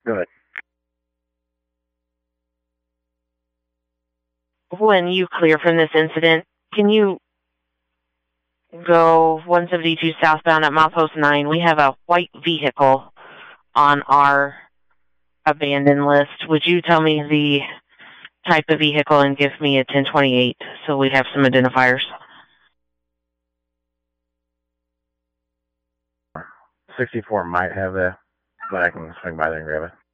Good. When you clear from this incident, can you go 172 southbound at milepost 9? We have a white vehicle on our abandoned list. Would you tell me the type of vehicle and give me a 1028 so we have some identifiers? 64 might have that, but I can swing by there and grab it.